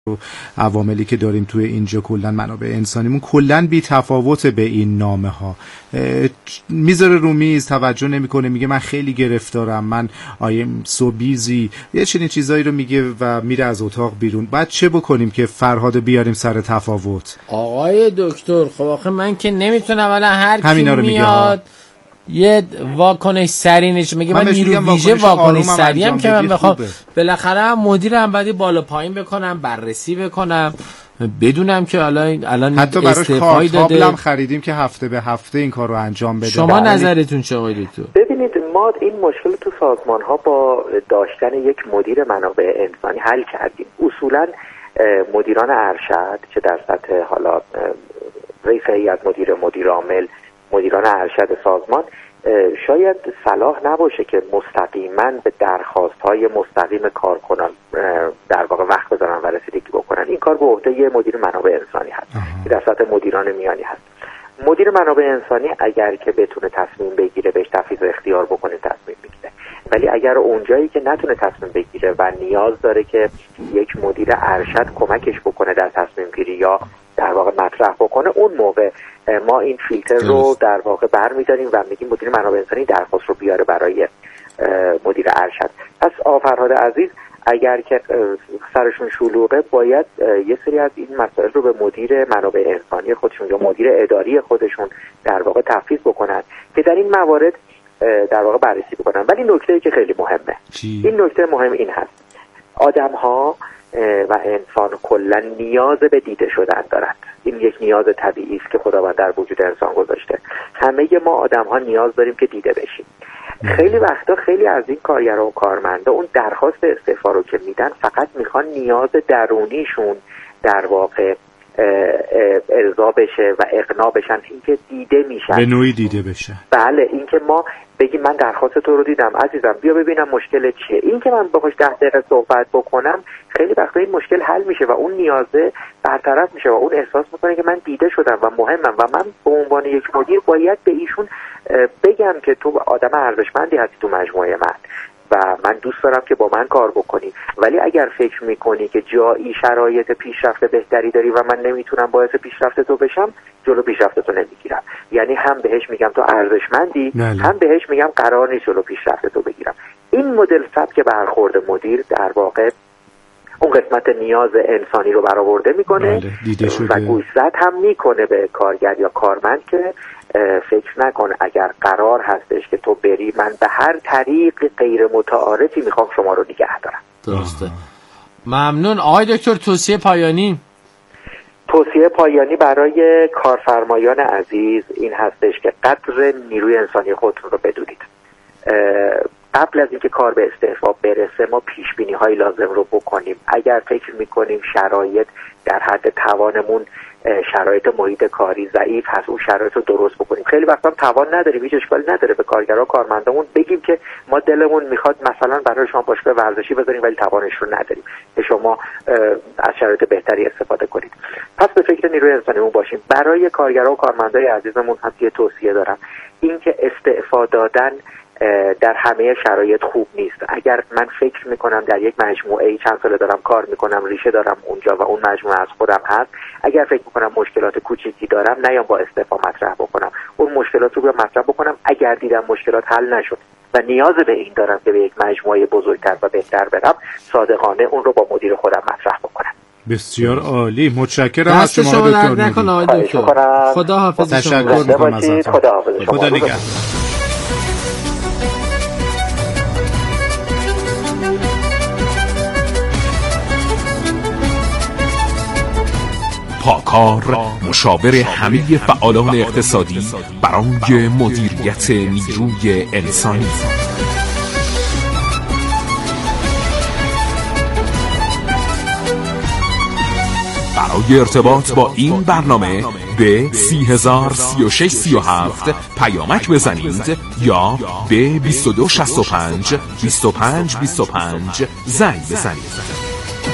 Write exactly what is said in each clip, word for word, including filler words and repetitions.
و عواملی که داریم توی اینجا کلا منابع انسانیمون کلا بی تفاوت به این نامه ها. میذاره رو میز، توجه نمیکنه، میگه من خیلی گرفتارم، من آیم سو بیزی، یه چنین چیزایی رو میگه و میره از اتاق بیرون. بعد چه بکنیم که فرهاد بیاریم سر تفاوت؟ آقای دکتر خب آخه من که نمیتونم الان هر کی میاد یه واکنش سری نشه میگه من نیرو ویژه واکنش سری هم که من بخوام بالاخره مدیرم بعدی بالا پایین بکنم، بررسی بکنم، بدونم که الان الان حتی براش کارتابلم خریدیم که هفته به هفته این کار رو انجام بده. شما نظرتون چه آقای دکتر؟ ببینید ما این مشکل تو سازمان ها با داشتن یک مدیر منابع انسانی حل کردیم. اصولا مدیران ارشد چه در سطح حالا رئیس هیئت مدیره، مدیر عامل، مدیران ارشد سازمان شاید صلاح نباشه که مستقیما به درخواست‌های مستقیم کارکنان در واقع وقت بذارن و رسیدگی بکنن. این کار به عهده یه مدیر منابع انسانی هست که در سطح مدیران میانی هست. مدیر منابع انسانی اگر که بتونه تصمیم بگیره، بهش تفویض اختیار بکنه تصمیم میگیره، ولی اگر اونجایی که نتونه تصمیم بگیره و نیاز داره که یک مدیر ارشد کمکش بکنه در تصمیم گیری یا در واقع مطرح بکنه، اون موقع ما این فیلتر رو در واقع برمی‌داریم و میگیم مدیر منابع انسانی درخواست رو بیاره برای مدیر ارشد. پس آقا فرهاد عزیز اگر که سرشون شلوغه باید یه سری از این مسائل رو به مدیر منابع انسانی خودشون یا مدیر اداری خودشون در واقع تفویض بکنن که در این موارد در واقع بررسی بکنن. ولی نکته‌ای که خیلی مهمه چی؟ این نکته مهم این هست: آدم‌ها و انسان کلا نیاز به دیده شدن دارند. این یک نیاز طبیعی است که خداوند در وجود انسان گذاشته. همه ما آدم‌ها نیاز داریم که دیده بشیم. خیلی وقتا خیلی از این کارگرا و کارمندا اون درخواست استعفا رو که میدن فقط میخوان نیاز درونیشون در واقع ارضا بشه و اقناع بشن، اینکه دیده میشن، به نوعی دیده بشه. بله، اینکه ما بگیم من درخواست تو رو دیدم عزیزم، بیا ببینم مشکل چیه. این که من باهاش ده دقیقه صحبت بکنم خیلی وقتا این مشکل حل میشه و اون نیازه برطرف میشه و اون احساس میکنه که من دیده شدم و مهمم و من به عنوان یک مدیر باید به ایشون بگم که تو آدم ارزشمندی هستی تو مجموعه من و من دوست دارم که با من کار بکنی. ولی اگر فکر میکنی که جایی شرایط پیشرفت بهتری داری و من نمیتونم باعث پیشرفت تو بشم، جلو پیشرفت تو نمیگیرم. یعنی هم بهش میگم تو ارزشمندی، نله. هم بهش میگم قرار نیست جلو پیشرفت تو بگیرم. این مدل سبک برخورد مدیر در واقع اون قسمت نیاز انسانی رو برآورده میکنه و گوشزد هم میکنه به کارگر یا کارمند که فکر نکنه اگر قرار هستش که تو بری، من به هر طریق غیر متعارفی میخوام شما رو نگه دارم. درسته. ممنون. آقای دکتر توصیه پایانی؟ توصیه پایانی برای کارفرمایان عزیز این هستش که قدر نیروی انسانی خودتون رو بدونید. قبل از اینکه کار به استعفا برسه ما پیش بینی های لازم رو بکنیم. اگر فکر میکنیم شرایط در حد توانمون، شرایط محیط کاری ضعیف هست، اون شرایط رو درست بکنیم. خیلی وقتا هم توان نداریم، هیچ اشکالی نداره به کارگرها کارمندامون بگیم که ما دلمون میخواد مثلا برای شما باشگاه ورزشی بذاریم ولی توانش رو نداریم که شما از شرایط بهتری استفاده کنید. پس به فکر نیروی انسانیمون باشیم. برای کارگرها و کارمندای عزیزمون هم یه توصیه دارم، اینکه استعفا دادن در همه شرایط خوب نیست. اگر من فکر میکنم در یک مجموعه چند ساله دارم کار میکنم، ریشه دارم اونجا و اون مجموعه از خودم هست، اگر فکر میکنم مشکلات کوچیکی دارم نیام با استعفا مطرح بکنم، اون مشکلات رو مطرح بکنم. اگر دیدم مشکلات حل نشد و نیاز به این دارم که به یک مجموعه بزرگتر و بهتر برم، صادقانه اون رو با مدیر خودم مطرح بکنم. بسیار عالی. متشکرم از شما دکتر. خدا حافظ. تشکر می‌کنم ازتون. خدا حافظ. خدا نگهدار. پاکار مشاور همه فعالان اقتصادی برای مدیریت نیروی انسانی. برای ارتباط با این برنامه به سی هزار سی و شش سی و هفت پیامک بزنید یا به بیست و دو شصت و پنج بیست و پنج بیست و پنج زنگ بزنید.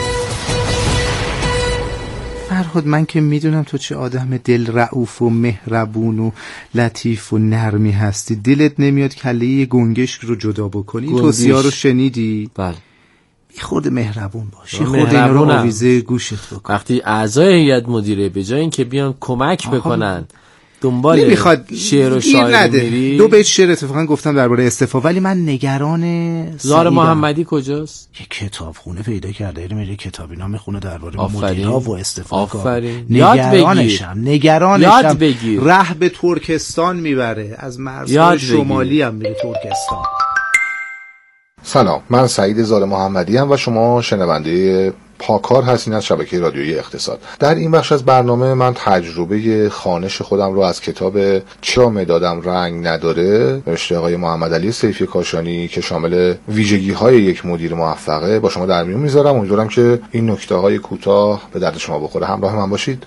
فرهاد من که میدونم تو چه آدم دل رعوف و مهربون و لطیف و نرمی هستی، دلت نمیاد کله یه گنگشک رو جدا بکنی. توصیه رو شنیدی؟ بله. خود مهربون باش، خود اینا رو آویزه گوشت بکن. وقتی اعضای هیئت مدیره به جای اینکه بیان کمک بکنن دنبال نمیخواد شعر و شاعری میری. دو بیت شعر اتفاقا گفتم درباره استعفا، ولی من نگران زار محمدی کجاست؟ یه کتابخونه پیدا کرده، میره کتابی نام خونه درباره مدیرا و استعفا. آفرین. نگرانشم نگرانشم یاد بگیر. ره به ترکستان میبره، از مرزهای شمالی هم میره ترکستان. سلام، من سعید زار محمدی ام و شما شنونده پاکار هستین از شبکه رادیویی اقتصاد. در این بخش از برنامه من تجربه خوانش خودم رو از کتاب چرا مدادم رنگ نداره نوشته آقای محمد علی سیفی کاشانی که شامل ویژگی‌های یک مدیر موفقه با شما در میون میذارم. امیدوارم که این نکته‌های کوتاه به درد شما بخوره. همراه من باشید.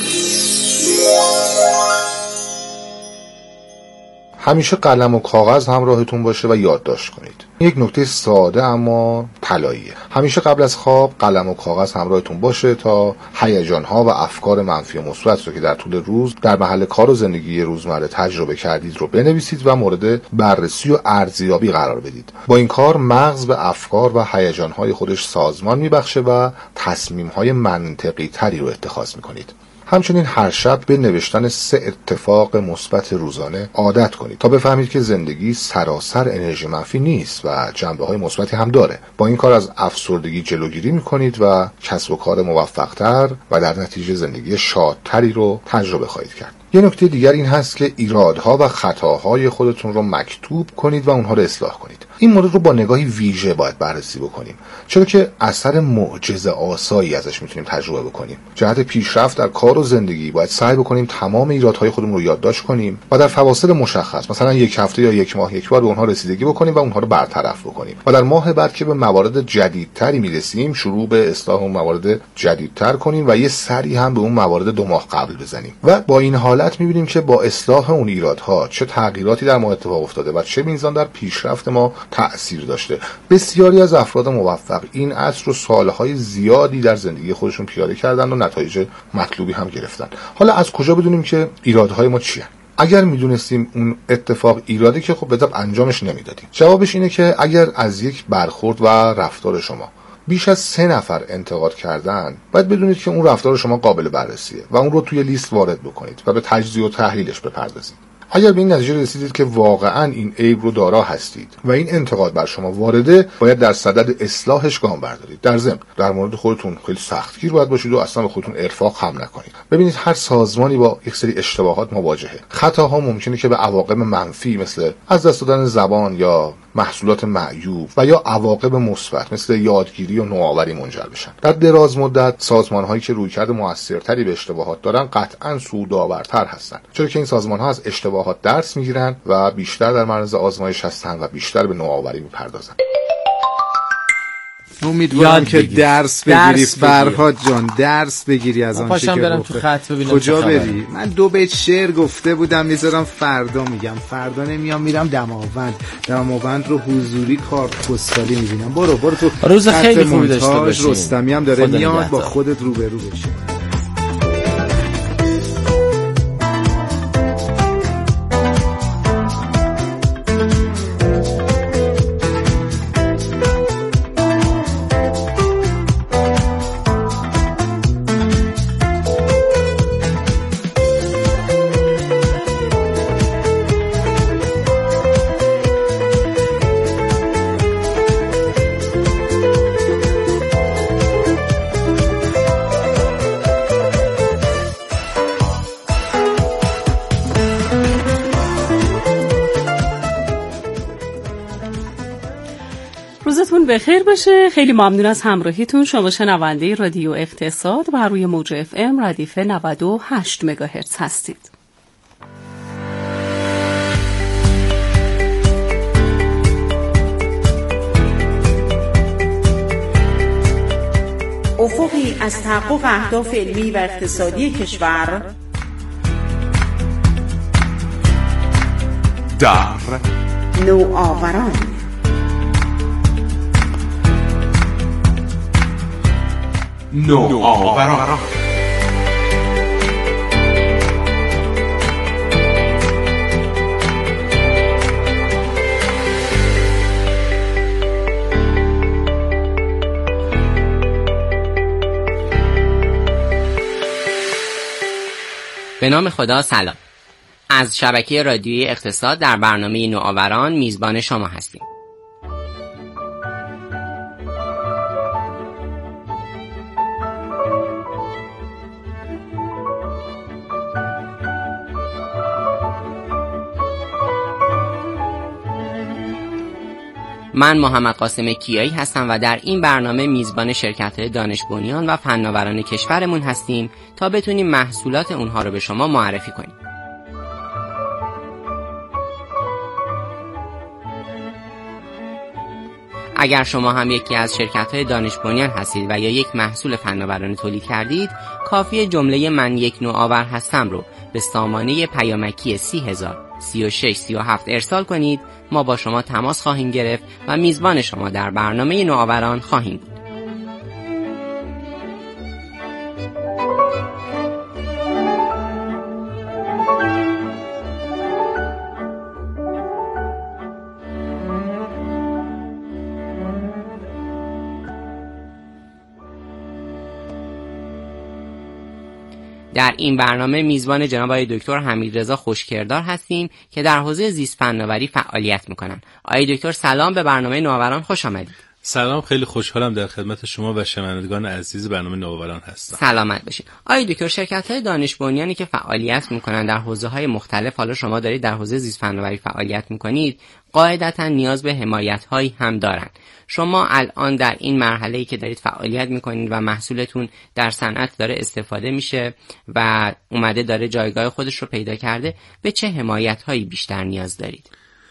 همیشه قلم و کاغذ همراهتون باشه و یادداشت کنید. یک نکته ساده اما طلاییه. همیشه قبل از خواب قلم و کاغذ همراهتون باشه تا هیجان‌ها و افکار منفی و مثبت رو که در طول روز در محل کار و زندگی روزمره تجربه کردید رو بنویسید و مورد بررسی و ارزیابی قرار بدید. با این کار مغز به افکار و هیجان‌های خودش سازمان میبخشه و تصمیم‌های منطقی تری رو اتخاذ میکنید. همچنین هر شب به نوشتن سه اتفاق مثبت روزانه عادت کنید تا بفهمید که زندگی سراسر انرژی منفی نیست و جنبه‌های مثبتی هم داره. با این کار از افسردگی جلوگیری می‌کنید و کسب و کار موفق‌تر و در نتیجه زندگی شادتری رو تجربه خواهید کرد. یه نکته دیگر این هست که ایرادها و خطاهای خودتون رو مکتوب کنید و اونها رو اصلاح کنید. این مورد رو با نگاهی ویژه باید بررسی بکنیم، چرا که اثر معجزه آسایی ازش میتونیم تجربه بکنیم. جهت پیشرفت در کار و زندگی باید سعی بکنیم تمام ایرادهای خودمون رو یادداشت کنیم و در فواصل مشخص، مثلا یک هفته یا یک ماه یک بار به اونها رسیدگی بکنیم و اونها رو برطرف بکنیم و در ماه بعد که به موارد جدیدتری میرسیم شروع به اصلاح اون موارد جدیدتر کنیم و یه سری هم به اون موارد دو ماه قبل بزنیم و با این حالت میبینیم که با اصلاح اون ایرادها چه تغییراتی در ما اتفاق افتاده و چه میزان در پیشرفت ما تأثیر داشته. بسیاری از افراد موفق این اصل رو سالهای زیادی در زندگی خودشون پیاده کردن و نتایج مطلوبی هم گرفتن. حالا از کجا بدونیم که ایرادهای ما چیه؟ اگر میدونستیم اون اتفاق ایراده که خب به طب انجامش نمیدادیم. جوابش اینه که اگر از یک برخورد و رفتار شما بیش از سه نفر انتقاد کردن، باید بدونید که اون رفتار شما قابل بررسیه و اون رو توی لیست وارد بکنید و به تجزیه و تحلیلش بپردازید. اگر به این نتیجه رسیدید که واقعا این عیب رو دارا هستید و این انتقاد بر شما وارده، باید در صدد اصلاحش گام بردارید. در ضمن در مورد خودتون خیلی سختگیر باید باشید و اصلا به خودتون ارفاق هم نکنید. ببینید هر سازمانی با یک سری اشتباهات مواجهه. خطاها ممکنه که به عواقب منفی مثل از دست دادن زبان یا محصولات معیوب و یا عواقب مثبت مثل یادگیری و نوآوری منجر بشن. در دراز مدت سازمان‌هایی که رویکرد موثرتری به اشتباهات دارن قطعاً سودآورتر هستن، چرا که این سازمان‌ها از اشتباهات درس میگیرن و بیشتر در معرض آزمایش هستن و بیشتر به نوآوری میپردازن. امیدوارم که درس بگیری فرهاد جان، درس بگیری از آن چیزی که برم تو خط ببینم کجا بری. من دو بیت شعر گفته بودم میذارم فردا میگم، فردا نمیام میرم دماوند. دماوند رو حضوری کارت پستالی میبینم. برو برو تو روز خیلی خوبی داشته باشی. رستمی هم داره میاد با خودت روبرو بشی. بخیر باشه. خیلی ممنون از همراهیتون. شما شنونده رادیو اقتصاد و روی موج اف ام ردیف نود و هشت مگاهرتز هستید. افقی از تحقق اهداف علمی و اقتصادی کشور در نوآوران. نوآوران به نام خدا. سلام. از شبکه رادیویی اقتصاد در برنامه نوآوران میزبان شما هستیم. من محمد قاسم کیایی هستم و در این برنامه میزبان شرکت‌های دانش بنیان و فناوران کشورمون هستیم تا بتونیم محصولات اونها رو به شما معرفی کنیم. اگر شما هم یکی از شرکت‌های دانش بنیان هستید و یا یک محصول فناورانه تولید کردید، کافیه جمله من یک نوآور هستم رو به سامانه پیامکی سی هزار سی و شش سی و هفت ارسال کنید. ما با شما تماس خواهیم گرفت و میزبان شما در برنامه نوآوران خواهیم بود. در این برنامه میزبان جناب آقای دکتر حمیدرضا خوشکردار هستیم که در حوزه زیست فناوری فعالیت میکنن. آقای دکتر سلام، به برنامه نوآوران خوش آمدید. سلام، خیلی خوشحالم در خدمت شما و شنوندگان عزیز برنامه نوآوران هستم. سلامت باشید. آقای دکتر، شرکت‌های دانش بنیانی که فعالیت میکنن در حوزه‌های مختلف، حالا شما دارید در حوزه زیست فناوری فعالیت میکنید، قاعدتاً نیاز به حمایت‌هایی هم دارن. شما الان در این مرحله‌ای که دارید فعالیت میکنید و محصولتون در صنعت داره استفاده میشه و اومده داره جایگاه خودش رو پیدا کرده، به چه حمایت‌هایی بیشتر نیاز دارید؟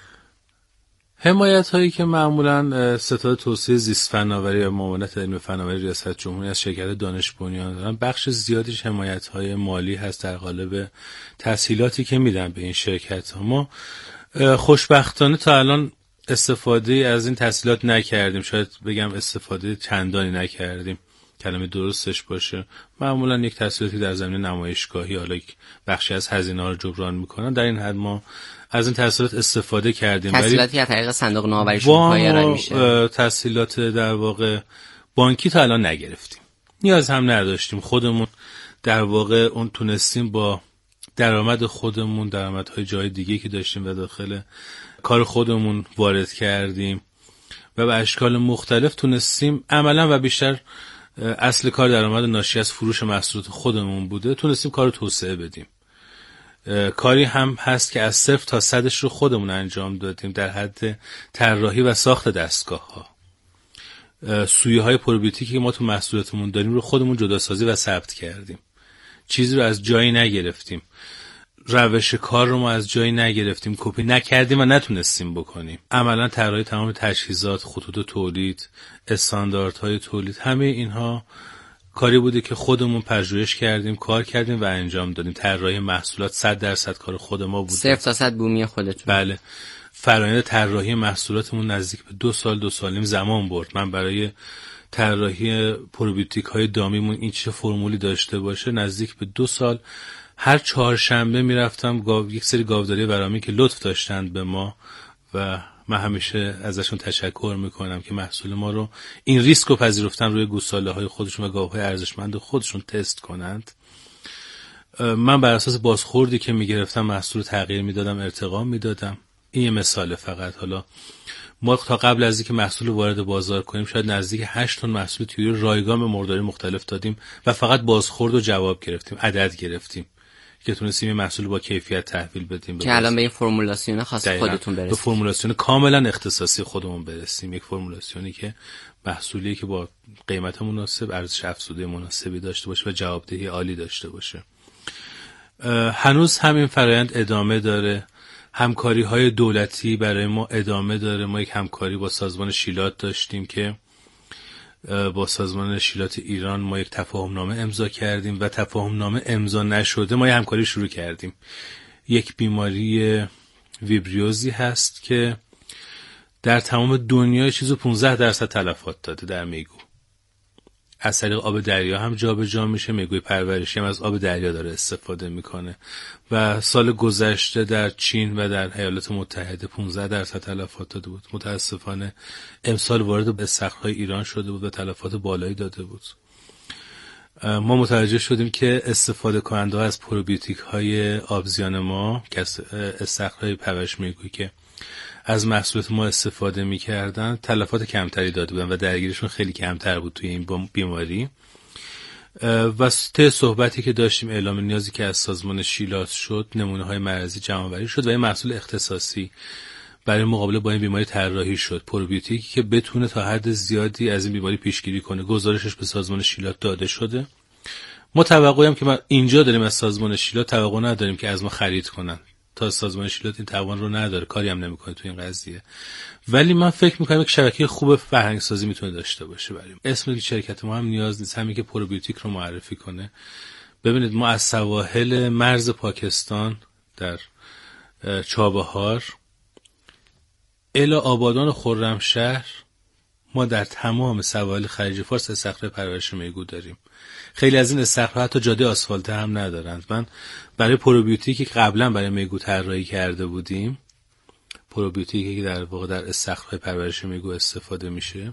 حمایت هایی که معمولا ستاد توسعه زیست فناوری و معاونت علمی فناوری ریاست جمهوری از شرکت دانش بنیان دارن، بخش زیادیش حمایت های مالی هست در قالب تسهیلاتی که میدن به این شرکت ها. ما خوشبختانه تا الان استفاده از این تسهیلات نکردیم، شاید بگم استفاده چندانی نکردیم، کلمه درستش باشه. معمولا یک تسهیلاتی در زمینه نمایشگاهی، حالا بخشی از هزینه ها رو جبران میکنن، در این حد ما از این تسهیلات استفاده کردیم. تسهیلاتی از طریق صندوق نوآوری شما میشه؟ تسهیلات در واقع بانکی تا الان نگرفتیم، نیاز هم نداشتیم. خودمون در واقع اون تونستیم با درآمد خودمون، درآمدهای جای دیگه که داشتیم و داخل کار خودمون وارد کردیم و به اشکال مختلف تونستیم عملا و بیشتر اصل کار درآمد ناشی از فروش محصولات خودمون بوده، تونستیم کار رو توسعه بدیم. کاری هم هست که از صفر تا صدش رو خودمون انجام دادیم در حد طراحی و ساخت دستگاه ها. سویه های پروبیوتیکی که ما تو محصولاتمون داریم رو خودمون جداسازی و ثبت کردیم، چیزی رو از جایی نگرفتیم. روش کار رو ما از جایی نگرفتیم، کپی نکردیم و نتونستیم بکنیم. عملا طراحی تمام تجهیزات، خطوط تولید، استانداردهای تولید، همه اینها کاری بوده که خودمون پژوهش کردیم، کار کردیم و انجام دادیم. طراحی محصولات صد درصد کار خود ما بوده. صفر تا صد بومی خودتون. بله. فرآیند طراحی محصولاتمون نزدیک به دو سال دو سال نیم زمان برد. من برای طراحی پروبیوتیک های دامیمون این چه فرمولی داشته باشه نزدیک به دو سال هر چهارشنبه میرفتم گاو، یک سری گاوداری ورامی که لطف داشتند به ما و من همیشه ازشون تشکر میکنم که محصول ما رو این ریسک رو پذیرفتن روی گوساله های خودشون و گاوهای ارزشمند خودشون تست کنند. من بر اساس بازخوردی که میگرفتم محصول تغییر میدادم، ارتقا میدادم. این یه مثاله فقط. حالا ما تا قبل از اینکه محصول وارد بازار کنیم شاید نزدیک هشت تن محصول توی رایگان به مرداری مختلف دادیم و فقط بازخورد و جواب گرفتیم، عدد گرفتیم که تونستیم این محصول با کیفیت تحویل بدیم که الان به این فرمولاسیون خاص خودتون برسید. به فرمولاسیون کاملا اختصاصی خودمون برسیم، یک فرمولاسیونی که محصولی که با قیمت مناسب، ارزش افزوده مناسبی داشته باشه و جوابدهی عالی داشته باشه. هنوز همین فرآیند ادامه داره. همکاری های دولتی برای ما ادامه داره. ما یک همکاری با سازمان شیلات داشتیم که با سازمان شیلات ایران ما یک تفاهم نامه امضا کردیم و تفاهم نامه امضا نشده ما یک همکاری شروع کردیم. یک بیماری ویبریوزی هست که در تمام دنیا چیزو پانزده درصد تلفات داده در میگو. از طریق آب دریا هم جا به جا میشه. میگوی پرورشی هم از آب دریا داره استفاده میکنه و سال گذشته در چین و در ایالات متحده پانزده درصد تلفات داده بود. متاسفانه امسال وارد به استخرهای ایران شده بود و تلفات بالایی داده بود. ما متوجه شدیم که استفاده کننده ها از پروبیوتیک های آبزیان ما که استخرهای پرورش میگویی که از محصولات ما استفاده میکردن تلفات کمتری داده بودن و درگیرشون خیلی کمتر بود توی این بیماری. و طی صحبتی که داشتیم اعلام نیازی که از سازمان شیلات شد، نمونه های مرضی جمع‌آوری شد و این محصول اختصاصی برای مقابله با این بیماری طراحی شد، پروبیوتیکی که بتونه تا حد زیادی از این بیماری پیشگیری کنه. گزارشش به سازمان شیلات داده شده. ما توقعیم که ما اینجا داریم از سازمان شیلات توقع نداریم که از ما خرید کنن. تا سازمان شیلات این توان رو نداره، کاری هم نمیکنه تو این قضیه. ولی من فکر میکنم که شبکه خوب فرهنگ سازی میتونه داشته باشه بریم. اسم شرکت ما هم نیاز نیست همین که پروبیوتیک رو معرفی کنه. ببینید ما از سواحل مرز پاکستان در چابهار الی آبادان و خرمشهر ما در تمام سواحل خلیج فارس استخر پرورش میگو داریم. خیلی از این استخرها حتی جاده آسفالته هم ندارند. من برای پروبیوتیکی که قبلا برای میگو طراحی کرده بودیم، پروبیوتیکی که در واقع در استخرهای پرورش میگو استفاده میشه،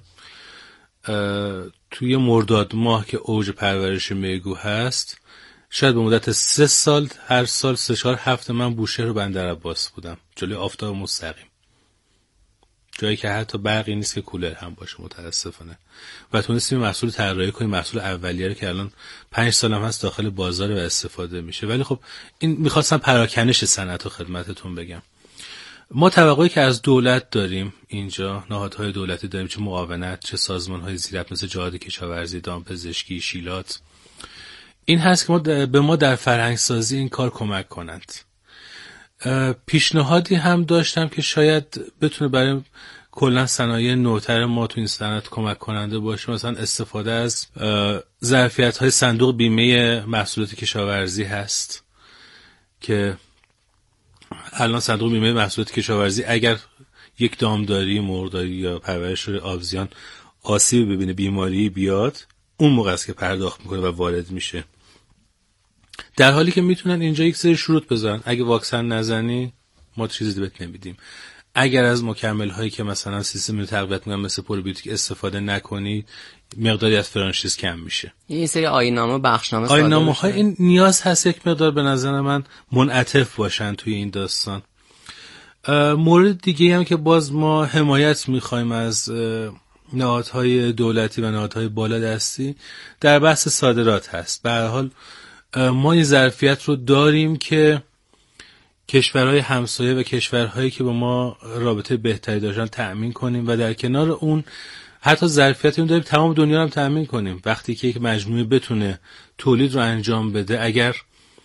توی مرداد ماه که اوج پرورش میگو هست، شاید به مدت سه سال هر سال سه چهار هفته من بوشهر و بندرعباس بودم جلوی آفتاب مستقیم، جایی که حتی برقی نیست که کولر هم باشه متاسفانه، و تونستیم محصول طراحی کنیم، محصول اولیه رو که الان پنج سال هم هست داخل بازار و استفاده میشه. ولی خب این میخواستم پراکنش صنعت رو خدمتتون بگم. ما توقعی که از دولت داریم اینجا، نهادهای دولتی داریم، چه معاونت چه سازمان‌های زیرک مثل جهاد کشاورزی، دامپزشکی، شیلات، این هست که ما به ما در فرهنگ سازی این کار کمک کنند. پیشنهادی هم داشتم که شاید بتونه برای کلا صنایع نوتر ما تو این صنعت کمک کننده باشه، مثلا استفاده از ظرفیت‌های صندوق بیمه محصولات کشاورزی هست که الان صندوق بیمه محصولات کشاورزی اگر یک دامداری، مرغداری یا پرورش آبزیان آسیب ببینه، بیماری بیاد، اون موقع است که پرداخت میکنه و وارد میشه، در حالی که میتونن اینجا یک سری شروط بذارن. اگه واکسن نزنی ما چیزی بهت نمیدیم، اگر از مکمل هایی که مثلا سیستم تقویت میکنن مثل پروبیوتیک استفاده نکنی، مقداری از فرانچیز کم میشه. یه سری آیین‌نامه بخشنامه صادر آیین‌نامه های این نیاز هست یک مقدار به نظر من منعطف باشن توی این داستان. مورد دیگه هم که باز ما حمایت میخوایم از نهادهای دولتی و نهادهای بالادستی در بحث صادرات هست. به هر حال ما این ظرفیت رو داریم که کشورهای همسایه و کشورهایی که با ما رابطه بهتری داشتن تأمین کنیم و در کنار اون حتی ظرفیتی رو داریم تمام دنیا رو هم تأمین کنیم. وقتی که یک مجموعه بتونه تولید رو انجام بده، اگر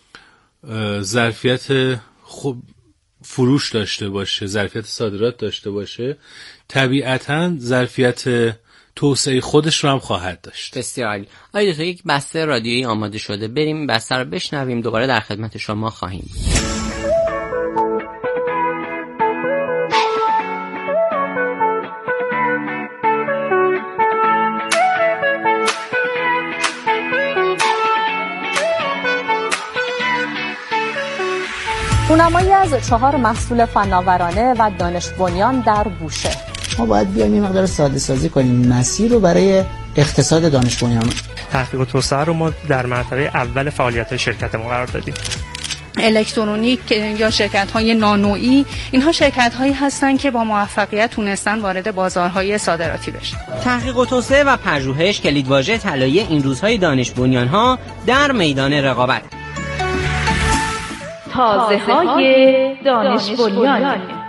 ظرفیت خوب فروش داشته باشه، ظرفیت صادرات داشته باشه، طبیعتاً ظرفیت توسعه خودش رو هم خواهد داشت. بسیار عالی. آقای دکتر، یک بسته رادیویی آماده شده، بریم بسته رو بشنویم، دوباره در خدمت شما خواهیم. رونمایی از چهار محصول فناورانه و دانش بنیان در بوشهر. ما باید بیایم این مقدار ساده سازی کنیم مسیر رو برای اقتصاد دانش بنیان. تحقیق و توسعه رو ما در مرتبه اول فعالیت‌های شرکت ما قرار دادیم. الکترونیک یا شرکت‌های نانویی، اینها شرکت‌هایی هستند که با موفقیت تونستن وارد بازارهای صادراتی بشن. تحقیق و توسعه و پژوهش کلیدواژه طلایی این روزهای دانش بنیان‌ها در میدان رقابت. تازه‌های دانش بنیان.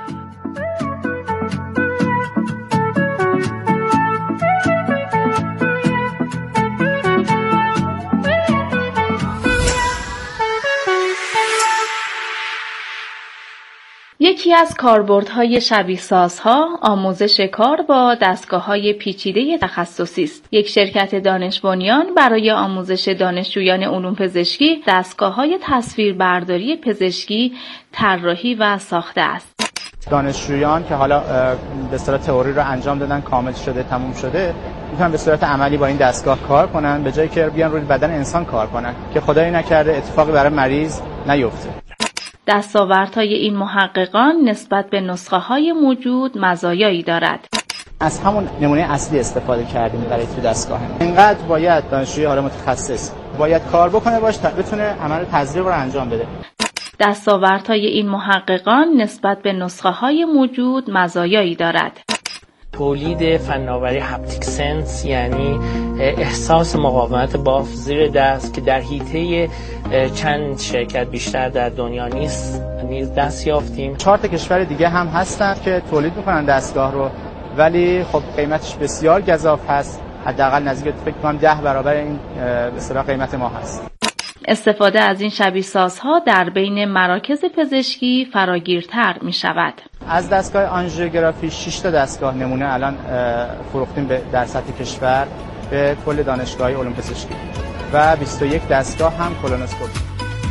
یکی از کاربردهای شبیه‌سازها آموزش کار با دستگاه‌های پیچیده تخصصی است. یک شرکت دانش بنیان برای آموزش دانشجویان علوم پزشکی دستگاه‌های تصویربرداری پزشکی طراحی و ساخته است. دانشجویان که حالا به صورت تئوری رو انجام دادن، کامل شده، تموم شده، میتونن به صورت عملی با این دستگاه کار کنن، به جایی که بیان روی بدن انسان کار کنن که خدایی نکرده اتفاقی برای مریض نیفته. دستاوردهای این محققان نسبت به نسخه‌های موجود مزایایی دارد. از همون نمونه اصلی استفاده کردیم برای تو دستگاه. اینقدر باید دانشجوی حالا متخصص باید کار بکنه باش تا بتونه عمل تزریق رو انجام بده. دستاوردهای این محققان نسبت به نسخه های موجود مزایایی دارد. تولید فناوری هپتیک سنس، یعنی احساس مقاومت بافت زیر دست که در حیطه چند شرکت بیشتر در دنیا نیست نیز دست یافتیم. چهار تا کشور دیگه هم هستن که تولید میکنن دستگاه رو، ولی خب قیمتش بسیار گزاف هست، حداقل نزدیک فکر کنم ده برابر این به اصطلاح قیمت ما هست. استفاده از این شبیه سازها در بین مراکز پزشکی فراگیرتر می شود. از دستگاه آنژیوگرافی شش تا دستگاه نمونه الان فروختیم در سطح کشور به کل دانشگاه‌های علوم پزشکی و بیست و یک دستگاه هم کولونوسکوپی.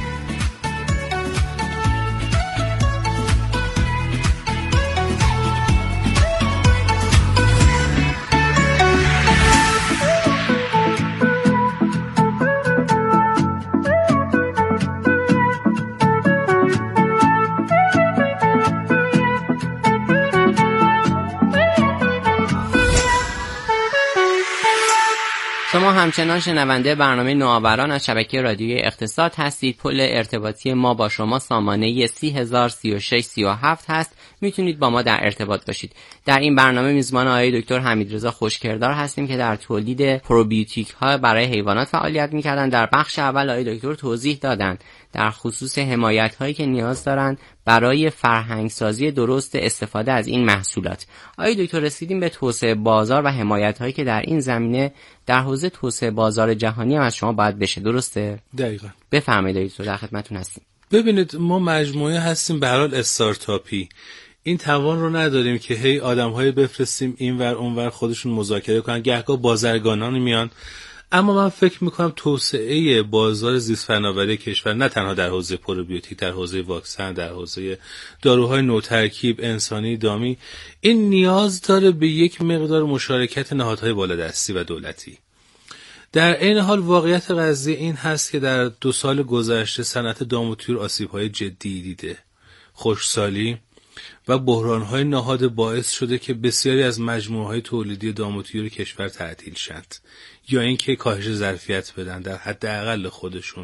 شما همچنان شنونده برنامه نوآوران از شبکه رادیوی اقتصاد هستید. پل ارتباطی ما با شما سامانه سی هزار سی و شش سی و هفت هست. میتونید با ما در ارتباط باشید. در این برنامه میزبان آقای دکتر حمیدرضا خوشکردار هستیم که در تولید پروبیوتیک ها برای حیوانات فعالیت میکردن. در بخش اول آقای دکتر توضیح دادن در خصوص حمایت هایی که نیاز دارن برای فرهنگ سازی درست استفاده از این محصولات. آقای دکتر رسیدیم به توسعه بازار و حمایت هایی که در این زمینه در حوزه توسعه بازار جهانی هم از شما باید بشه، درسته؟ دقیقاً. بفرمایید دکتر، در خدمتتون هستیم. ببینید ما مجموعه هستیم به هر حال استارتاپی، این توان رو نداریم که هی آدم‌های بفرستیم اینور اونور خودشون مذاکره کنن. گهگاه بازرگانان میان، اما من فکر میکنم توسعه بازار زیست فناوری کشور نه تنها در حوزه پروبیوتیک، در حوزه واکسن، در حوزه داروهای نوترکیب انسانی دامی، این نیاز داره به یک مقدار مشارکت نهادهای بالادستی و دولتی. در این حال واقعیت قضیه این هست که در دو سال گذشته صنعت دام و طیور آسیب‌های جدی دیده. خشکسالی و بحران‌های نهاد باعث شده که بسیاری از مجموعه‌های تولیدی دام و طیور کشور تعطیل شند یا اینکه کاهش ظرفیت بدن، در حد اقل خودشون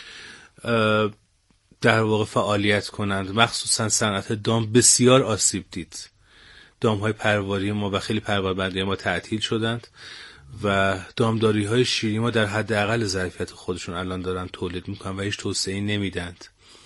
در واقع فعالیت کنند. مخصوصا صنعت دام بسیار آسیب دید. دام‌های پرواری ما و خیلی پرواربندی ما تعطیل شدند و دامداری‌های شیری ما در حد اقل ظرفیت خودشون الان دارن تولید میکنن و هیچ توسعه‌ای نمیدند.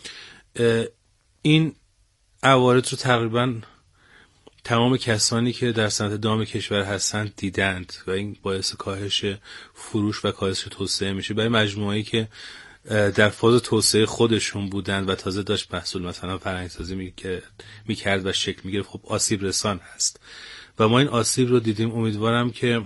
این عوارض رو تقریبا تمام کسانی که در صنعت دام کشور هستند دیدند و این باعث کاهش فروش و کاهش توسعه میشه. برای مجموعه‌ای که در فاز توسعه خودشون بودند و تازه داشت محصول مثلا فرآیندسازی میکرد و شکل میگرفت، خب آسیب رسان هست و ما این آسیب رو دیدیم. امیدوارم که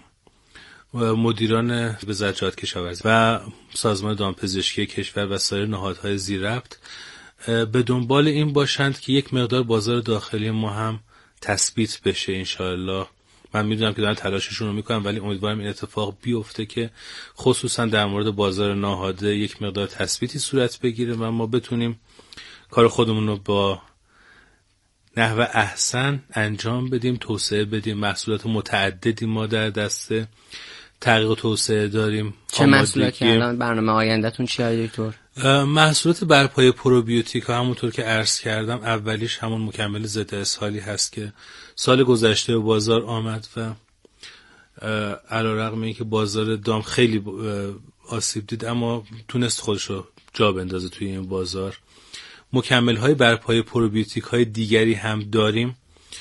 مدیران وزارت جهاد کشاورزی و سازمان دامپزشکی کشور و سایر نهادهای زیر ربط به دنبال این باشند که یک مقدار بازار داخلی ما هم تثبیت بشه انشاءالله. من میدونم که دارن تلاششون رو میکنن، ولی امیدوارم این اتفاق بیفته که خصوصا در مورد بازار ناهاده یک مقدار تثبیتی صورت بگیره و ما بتونیم کار خودمون رو با نحو احسن انجام بدیم، توسعه بدیم. محصولات متعددی ما در دسته تحقیق و توسعه داریم. چه محصولاتی الان برنامه آیندهتون چیه دکتر؟ محصولات برپایه پروبیوتیک ها همونطور که عرض کردم اولیش همون مکمل ضد اسهالی هست که سال گذشته به بازار آمد و علیرغم اینکه بازار دام خیلی آسیب دید اما تونست خودش رو جا بندازه توی این بازار. مکمل های برپایه پروبیوتیک های دیگری هم داریم.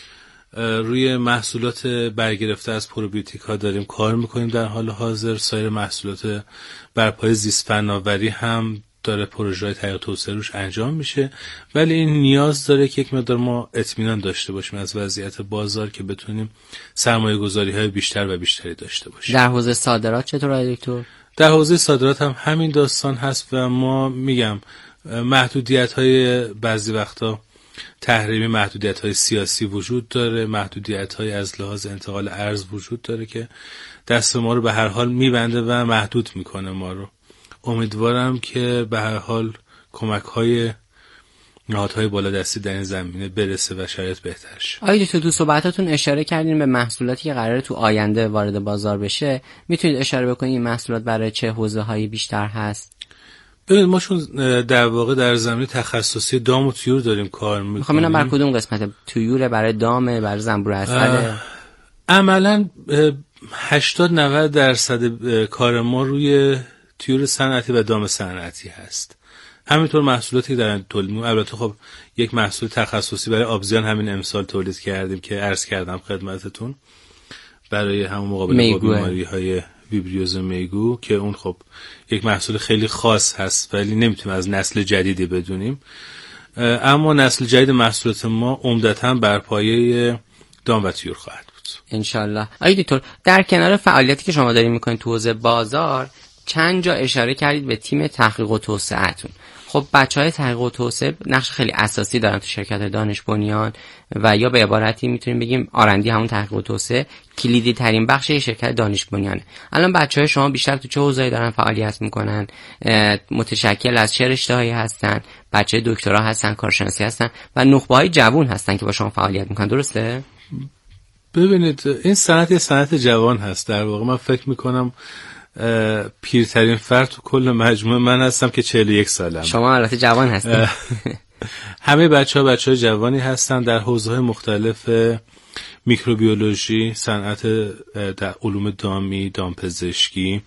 روی محصولات برگرفته از پروبیوتیک ها داریم کار میکنیم در حال حاضر. سایر محصولات برپایه زیست فناوری هم داره پروژه های تحقیق توسعه روش انجام میشه، ولی این نیاز داره که یک مقدار ما اطمینان داشته باشیم از وضعیت بازار که بتونیم سرمایه گذاری های بیشتر و بیشتری داشته باشیم. در حوزه صادرات چطور دکتر؟ در حوزه صادرات هم همین داستان هست و ما میگم محدودیت های بعضی وقتا تحریمی، محدودیت های سیاسی وجود داره، محدودیت های از لحاظ انتقال ارز وجود داره که دست ما رو به هر حال میبنده و محدود میکنه ما رو. امیدوارم که به هر حال کمک های نهادهای بالادستی در این زمینه برسه و شرایط بهتر شه. آقای دکتر تو صحبتاتون اشاره کردین به محصولاتی که قراره تو آینده وارد بازار بشه. میتونید اشاره بکنید این محصولات برای چه حوزه‌هایی بیشتر هست؟ ببینید ما چون در واقع در زمینه تخصصی دام و طیور داریم کار می‌کنیم. می‌خوام ببینم بر کدوم قسمت؟ طیور برای دام، برای زنبور عسل؟ عملاً هشتاد نود درصد کار ما روی طیور صنعتی و دام صنعتی هست. همینطور محصولاتی در تولید می‌کنیم. البته خب یک محصول تخصصی برای آبزیان همین امسال تولید کردیم که عرض کردم خدمتتون برای همون مقابله با بیماری‌های ویبریوز میگو که اون خب یک محصول خیلی خاص هست ولی نمیتونیم از نسل جدیدی بدونیم. اما نسل جدید محصولات ما عمدتاً بر پایه دام و طیور خواهد بود انشالله. آقای دکتر در کنار فعالیتی که شما دارین میکنید تو حوزه بازار چند جا اشاره کردید به تیم تحقیق و توسعه‌تون. خب بچهای تحقیق و توسعه نقش خیلی اساسی دارن تو شرکت دانش بنیان و یا به عبارتی میتونیم بگیم آرندی همون تحقیق و توسعه کلیدی ترین بخش شرکت دانش بنیانه. الان بچهای شما بیشتر تو چه حوزه‌ای دارن فعالیت میکنن؟ متشکل از چه رشته‌هایی هستن؟ بچه دکترا هستن، کارشناسی هستن و نخبه‌های جوان هستن که با شما فعالیت میکنن، درسته؟ ببینید این صنعت صنعت جوان هست. در واقع من فکر میکنم پیرترین فرد تو کل مجموعه من هستم که چهل و یک سالم. شما البته جوان هستید. همه بچه‌ها بچه‌های جوانی هستن در حوزه‌های مختلف میکروبیولوژی، صنعت در علوم دامی، دامپزشکی،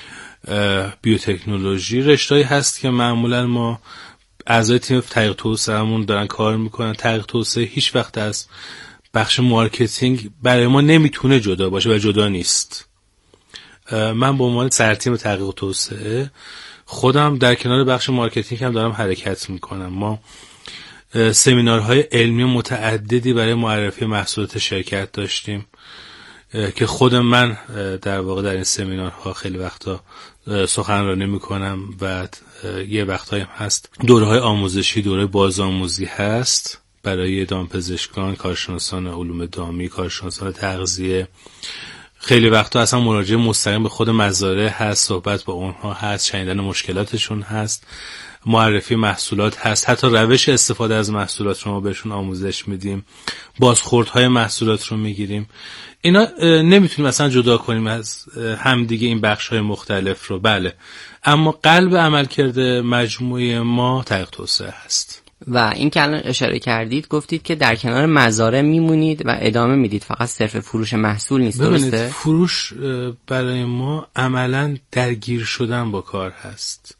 بیوتکنولوژی. رشته‌ای هست که معمولا ما اعضای تیم تحقیق توسعه‌مون دارن کار میکنن. تحقیق توسعه هیچ وقت از بخش مارکتینگ برای ما نمیتونه جدا باشه و جدا نیست. من به عنوان سرتیم تحقیق و توسعه خودم در کنار بخش مارکتینگ هم دارم حرکت میکنم. ما سمینارهای علمی متعددی برای معرفی محصولات شرکت داشتیم که خود من در واقع در این سمینارها خیلی وقتا سخنرانی میکنم و یه وقتایی هم هست دوره‌های آموزشی، دوره بازآموزی هست برای دامپزشکان، کارشناسان علوم دامی، کارشناسان تغذیه. خیلی وقتا اصلا مراجعه مستقیم به خود مزارع هست، صحبت با اونها هست، شنیدن مشکلاتشون هست، معرفی محصولات هست، حتی روش استفاده از محصولات رو ما بهشون آموزش میدیم، بازخوردهای محصولات رو میگیریم. اینا نمیتونیم اصلا جدا کنیم از همدیگه این بخش‌های مختلف رو. بله، اما قلب عملکرد مجموعه ما تحقیق توسعه هست. و این که الان اشاره کردید گفتید که در کنار مزارع میمونید و ادامه میدید، فقط صرف فروش محصول نیست، درسته؟ فروش برای ما عملاً درگیر شدن با کار هست.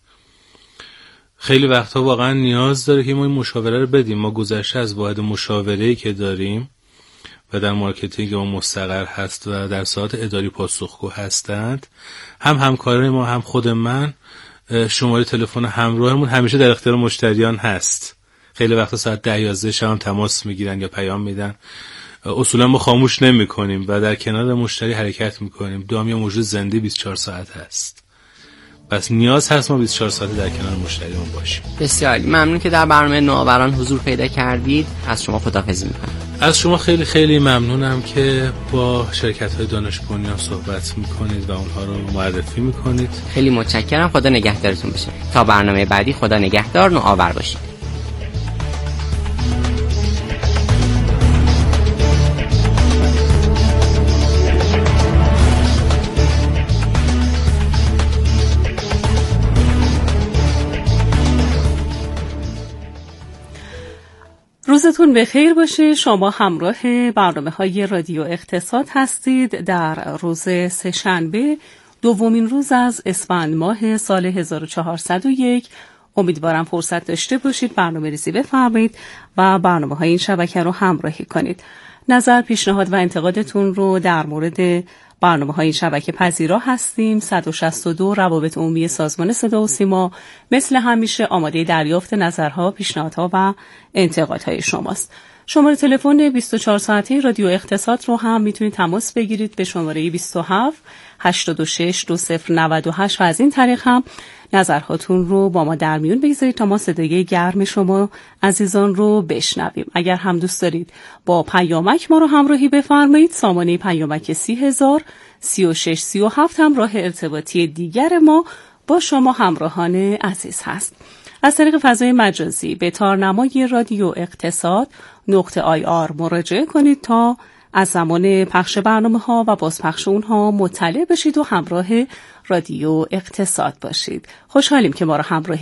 خیلی وقتا واقعا نیاز داره که ما این مشاوره رو بدیم. ما گذشته از واحد مشاوره‌ای که داریم و در مارکتینگ ما مستقر هست و در ساعات اداری پاسخگو هستند، هم همکارای ما هم خود من شماره تلفن همراهمون همیشه در اختیار مشتریان هست. خیلی وقتا ساعت ده یازده شب هم تماس میگیرن یا پیام میدن. اصولا ما خاموش نمی کنیم و در کنار مشتری حرکت میکنیم. دام یا موجود زنده بیست و چهار ساعت هست. پس نیاز هست ما بیست و چهار ساعت در کنار مشتریمون باشیم. بسیار ممنون که در برنامه نوآوران حضور پیدا کردید. از شما خداحافظی میکنم. از شما خیلی خیلی ممنونم که با شرکت‌های دانش بنیان صحبت میکنید و اونها رو معرفی میکنید. خیلی متشکرم. خدا نگهدارتون باشه. تا برنامه بعدی خدا نگهدار. نوآور باشید. روزتون بخیر باشه. شما همراه برنامه‌های رادیو اقتصاد هستید. در روز سه‌شنبه دومین روز از اسفند ماه سال هزار و چهارصد و یک، امیدوارم فرصت داشته باشید برنامه ریزی بفرمایید و برنامه‌های این شبکه رو همراهی کنید. نظر، پیشنهاد و انتقادتون رو در مورد برنامه‌های این شبکه پذیرا هستیم. صد و شصت و دو روابط عمومی سازمان صدا و سیما مثل همیشه آماده دریافت نظرها، پیشنهادها و انتقادهای شماست. شماره تلفن بیست و چهار ساعته رادیو اقتصاد رو هم میتونید تماس بگیرید به شماره بیست و هفت هشتاد و شش دو صفر نود و هشت و از این طریق هم نظرهاتون رو با ما در میون بگذارید تا ما صدای گرم شما عزیزان رو بشنویم. اگر هم دوست دارید با پیامک ما رو همراهی بفرمایید، سامانه پیامک سی هزار سی و شش سی و هفت هم راه ارتباطی دیگر ما با شما همراهان عزیز هست. از طریق فضای مجازی به تارنمای رادیو اقتصاد نقطه آی آر مراجعه کنید تا از زمان پخش برنامه ها و بازپخش اونها مطلع بشید و همراه رادیو اقتصاد باشید. خوشحالیم که ما را همراهی